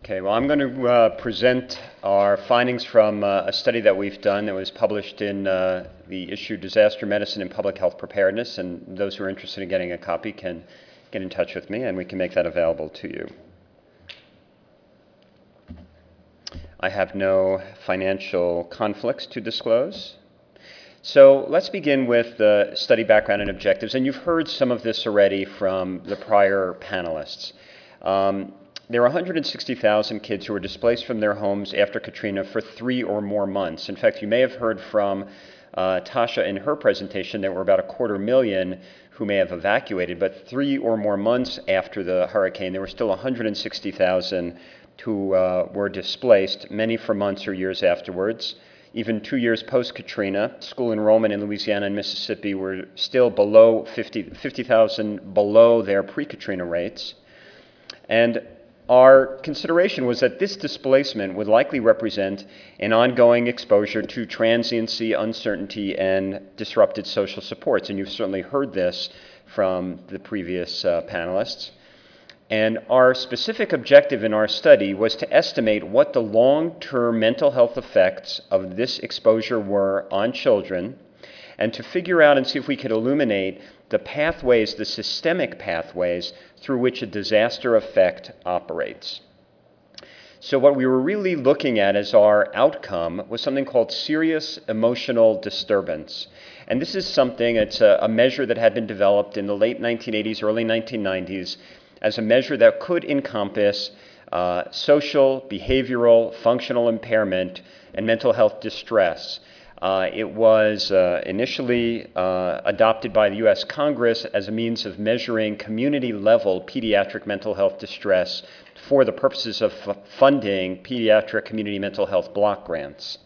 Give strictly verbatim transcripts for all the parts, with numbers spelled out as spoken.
Okay, well, I'm going to uh, present our findings from uh, a study that we've done that was published in uh, the issue Disaster Medicine and Public Health Preparedness, and those who are interested in getting a copy can get in touch with me, and we can make that available to you. I have no financial conflicts to disclose. So let's begin with the study background and objectives, and you've heard some of this already from the prior panelists. Um, There are one hundred sixty thousand kids who were displaced from their homes after Katrina for three or more months. In fact, you may have heard from uh, Tasha in her presentation that were about a quarter million who may have evacuated, but three or more months after the hurricane, there were still one hundred sixty thousand who uh, were displaced, many for months or years afterwards. Even two years post-Katrina, school enrollment in Louisiana and Mississippi were still below fifty thousand below their pre-Katrina rates. And our consideration was that this displacement would likely represent an ongoing exposure to transiency, uncertainty, and disrupted social supports. And you've certainly heard this from the previous uh, panelists. And our specific objective in our study was to estimate what the long-term mental health effects of this exposure were on children, and to figure out and see if we could illuminate the pathways, the systemic pathways through which a disaster effect operates. So what we were really looking at as our outcome was something called serious emotional disturbance. And this is something, it's a, a measure that had been developed in the late nineteen eighties, early nineteen nineties, as a measure that could encompass uh, social, behavioral, functional impairment, and mental health distress. Uh, it was uh, initially uh, adopted by the U S Congress as a means of measuring community-level pediatric mental health distress for the purposes of f- funding pediatric community mental health block grants.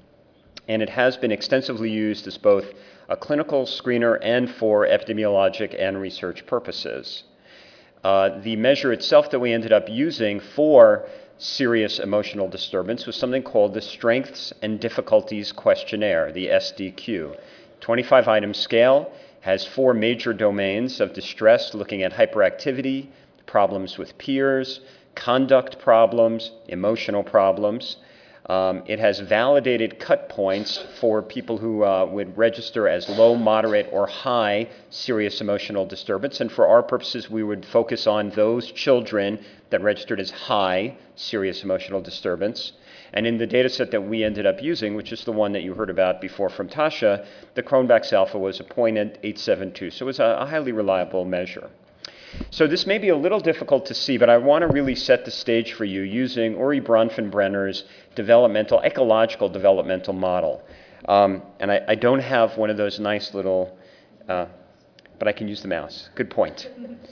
And it has been extensively used as both a clinical screener and for epidemiologic and research purposes. Uh, the measure itself that we ended up using for serious emotional disturbance was something called the Strengths and Difficulties Questionnaire, the S D Q. twenty-five item scale, has four major domains of distress, looking at hyperactivity, problems with peers, conduct problems, emotional problems. Um, it has validated cut points for people who uh, would register as low, moderate, or high serious emotional disturbance. And for our purposes, we would focus on those children that registered as high serious emotional disturbance. And in the data set that we ended up using, which is the one that you heard about before from Tasha, the Cronbach's alpha was a zero point eight seven two. So it was a, a highly reliable measure. So this may be a little difficult to see, but I want to really set the stage for you using Uri Bronfenbrenner's developmental, ecological developmental model. Um, and I, I don't have one of those nice little, uh, but I can use the mouse. Good point.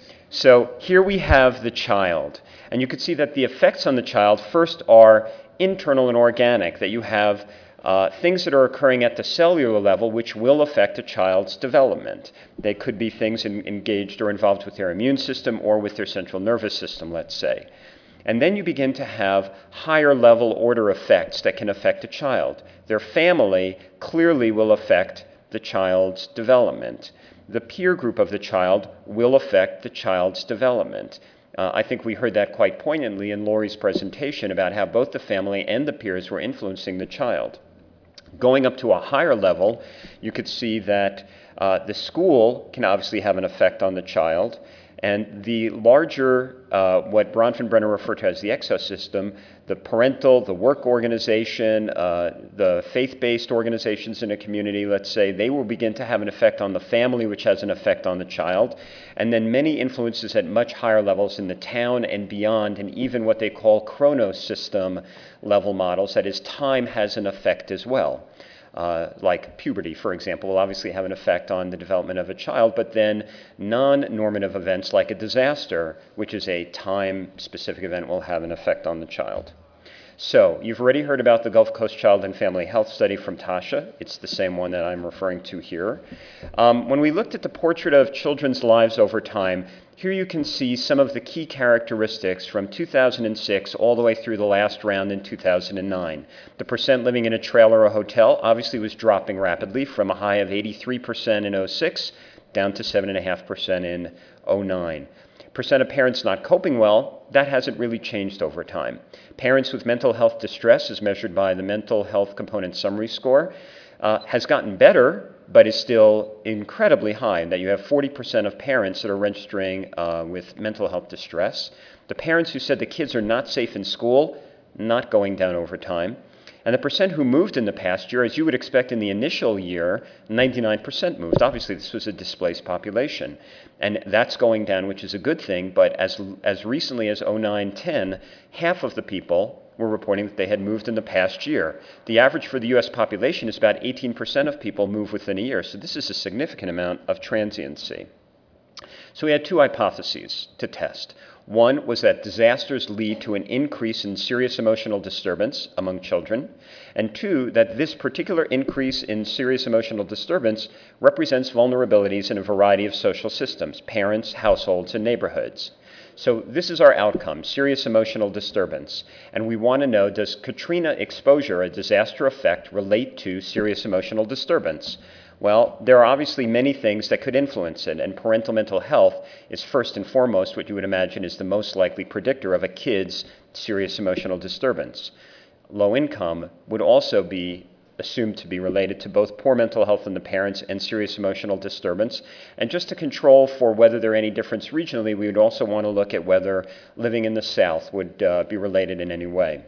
So here we have the child. And you can see that the effects on the child first are internal and organic, that you have Uh, things that are occurring at the cellular level which will affect a child's development. They could be things in, engaged or involved with their immune system or with their central nervous system, let's say. And then you begin to have higher level order effects that can affect a child. Their family clearly will affect the child's development. The peer group of the child will affect the child's development. Uh, I think we heard that quite poignantly in Lori's presentation about how both the family and the peers were influencing the child. Going up to a higher level, you could see that uh, the school can obviously have an effect on the child, and the larger, uh, what Bronfenbrenner referred to as the exosystem, the parental, the work organization, uh, the faith-based organizations in a community, let's say, they will begin to have an effect on the family, which has an effect on the child, and then many influences at much higher levels in the town and beyond, and even what they call chronosystem level models, that is, time has an effect as well. Uh, like puberty, for example, will obviously have an effect on the development of a child, but then non-normative events like a disaster, which is a time-specific event, will have an effect on the child. So, you've already heard about the Gulf Coast Child and Family Health Study from Tasha. It's the same one that I'm referring to here. Um, when we looked at the portrait of children's lives over time, here you can see some of the key characteristics from two thousand six all the way through the last round in two thousand nine. The percent living in a trailer or hotel obviously was dropping rapidly from a high of eighty-three percent in oh six down to seven point five percent in oh nine. Percent of parents not coping well, that hasn't really changed over time. Parents with mental health distress, as measured by the Mental Health Component Summary Score, uh, has gotten better, but is still incredibly high, in that you have forty percent of parents that are registering uh, with mental health distress. The parents who said the kids are not safe in school, not going down over time. And the percent who moved in the past year, as you would expect in the initial year, ninety-nine percent moved. Obviously, this was a displaced population. And that's going down, which is a good thing, but as as recently as oh nine ten, half of the people were reporting that they had moved in the past year. The average for the U S population is about eighteen percent of people move within a year, so this is a significant amount of transiency. So we had two hypotheses to test. One was that disasters lead to an increase in serious emotional disturbance among children, and two, that this particular increase in serious emotional disturbance represents vulnerabilities in a variety of social systems, parents, households, and neighborhoods. So this is our outcome, serious emotional disturbance, and we want to know, does Katrina exposure, a disaster effect, relate to serious emotional disturbance? Well, there are obviously many things that could influence it, and parental mental health is first and foremost what you would imagine is the most likely predictor of a kid's serious emotional disturbance. Low income would also be assumed to be related to both poor mental health in the parents and serious emotional disturbance. And just to control for whether there are any difference regionally, we would also want to look at whether living in the South would uh, be related in any way.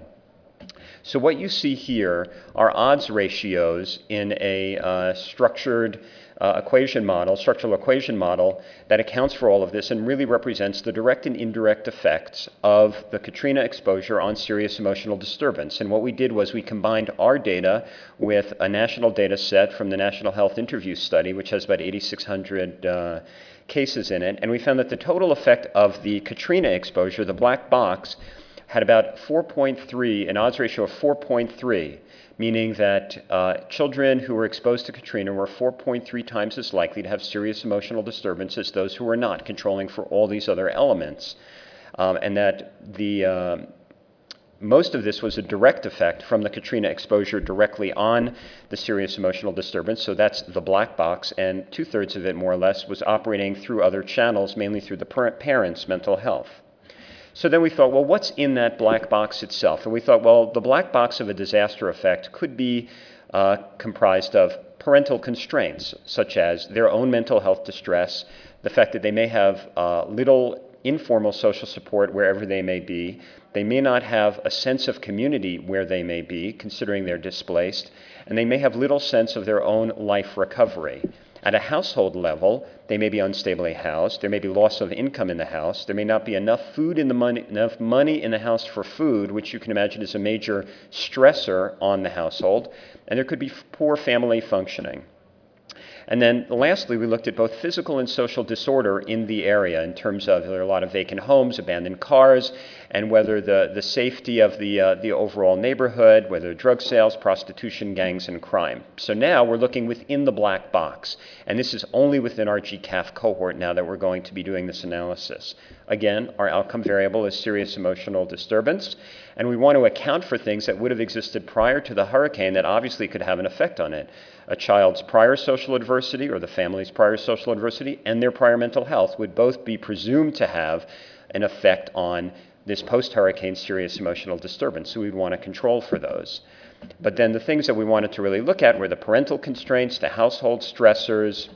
So what you see here are odds ratios in a uh, structured uh, equation model, structural equation model that accounts for all of this and really represents the direct and indirect effects of the Katrina exposure on serious emotional disturbance. And what we did was we combined our data with a national data set from the National Health Interview Study, which has about eighty-six hundred uh, cases in it, and we found that the total effect of the Katrina exposure, the black box, had about four point three, an odds ratio of four point three, meaning that uh, children who were exposed to Katrina were four point three times as likely to have serious emotional disturbance as those who were not, controlling for all these other elements. Um, and that the uh, most of this was a direct effect from the Katrina exposure directly on the serious emotional disturbance, so that's the black box, and two-thirds of it, more or less, was operating through other channels, mainly through the parents' mental health. So then we thought, well, what's in that black box itself? And we thought, well, the black box of a disaster effect could be uh, comprised of parental constraints, such as their own mental health distress, the fact that they may have uh, little informal social support wherever they may be. They may not have a sense of community where they may be, considering they're displaced, and they may have little sense of their own life recovery. At a household level, they may be unstably housed. There may be loss of income in the house. There may not be enough food in the money, enough money in the house for food, which you can imagine is a major stressor on the household. And there could be poor family functioning. And then lastly, we looked at both physical and social disorder in the area in terms of there are a lot of vacant homes, abandoned cars, and whether the, the safety of the, uh, the overall neighborhood, whether drug sales, prostitution, gangs, and crime. So now we're looking within the black box. And this is only within our G C A F cohort now that we're going to be doing this analysis. Again, our outcome variable is serious emotional disturbance, and we want to account for things that would have existed prior to the hurricane that obviously could have an effect on it. A child's prior social adversity or the family's prior social adversity and their prior mental health would both be presumed to have an effect on this post-hurricane serious emotional disturbance, so we'd want to control for those. But then the things that we wanted to really look at were the parental constraints, the household stressors,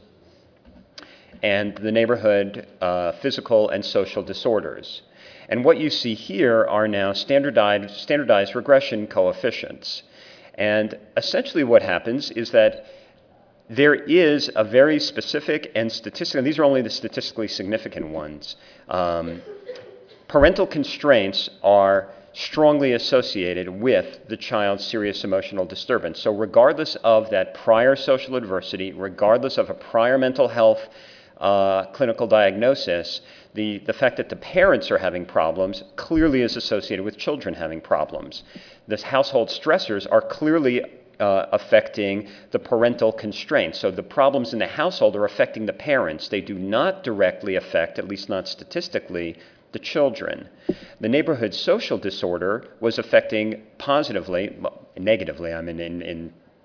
and the neighborhood uh, physical and social disorders. And what you see here are now standardized, standardized regression coefficients. And essentially what happens is that there is a very specific and statistical, these are only the statistically significant ones. Um, parental constraints are strongly associated with the child's serious emotional disturbance. So regardless of that prior social adversity, regardless of a prior mental health uh, clinical diagnosis, the, the fact that the parents are having problems clearly is associated with children having problems. The household stressors are clearly uh, affecting the parental constraints. So the problems in the household are affecting the parents. They do not directly affect, at least not statistically, the children. The neighborhood social disorder was affecting positively, well, negatively, I mean, in, in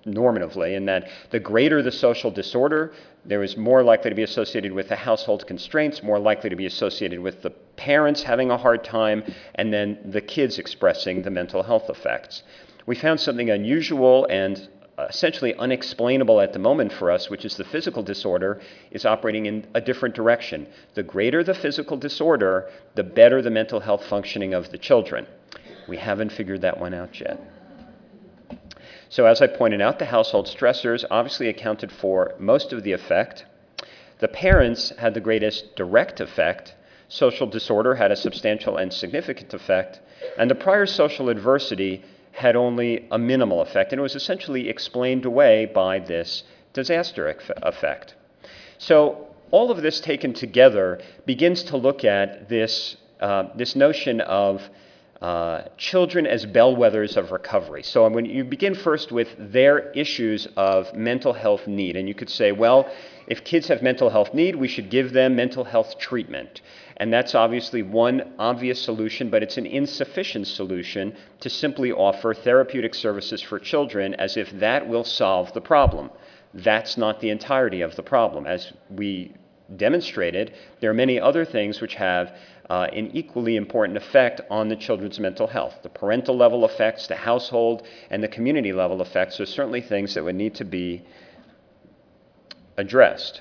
normatively, in that the greater the social disorder, there is more likely to be associated with the household constraints, more likely to be associated with the parents having a hard time, and then the kids expressing the mental health effects. We found something unusual and essentially unexplainable at the moment for us, which is the physical disorder is operating in a different direction. The greater the physical disorder, the better the mental health functioning of the children. We haven't figured that one out yet. So as I pointed out, the household stressors obviously accounted for most of the effect. The parents had the greatest direct effect. Social disorder had a substantial and significant effect. And the prior social adversity had only a minimal effect, and it was essentially explained away by this disaster effect. So all of this taken together begins to look at this, uh, this notion of uh, children as bellwethers of recovery. So when you begin first with their issues of mental health need, and you could say, well, if kids have mental health need, we should give them mental health treatment. And that's obviously one obvious solution, but it's an insufficient solution to simply offer therapeutic services for children as if that will solve the problem. That's not the entirety of the problem. As we demonstrated, there are many other things which have uh, an equally important effect on the children's mental health. The parental level effects, the household, and the community level effects are certainly things that would need to be addressed.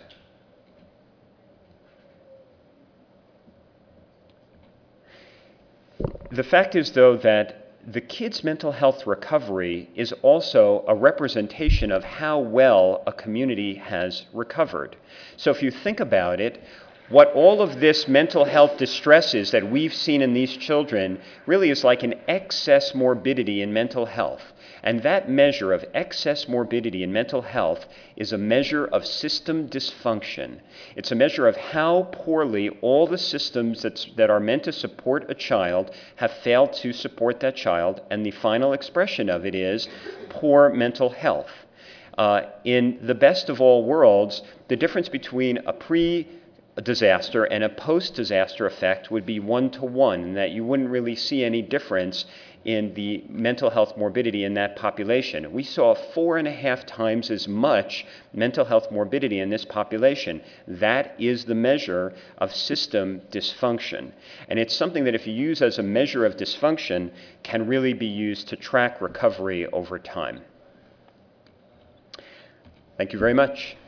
The fact is, though, that the kid's mental health recovery is also a representation of how well a community has recovered. So if you think about it, what all of this mental health distress is that we've seen in these children really is like an excess morbidity in mental health. And that measure of excess morbidity in mental health is a measure of system dysfunction. It's a measure of how poorly all the systems that's, that are meant to support a child have failed to support that child, and the final expression of it is poor mental health. Uh, in the best of all worlds, the difference between a pre- A disaster and a post-disaster effect would be one-to-one, and that you wouldn't really see any difference in the mental health morbidity in that population. We saw four and a half times as much mental health morbidity in this population. That is the measure of system dysfunction. And it's something that if you use as a measure of dysfunction, can really be used to track recovery over time. Thank you very much.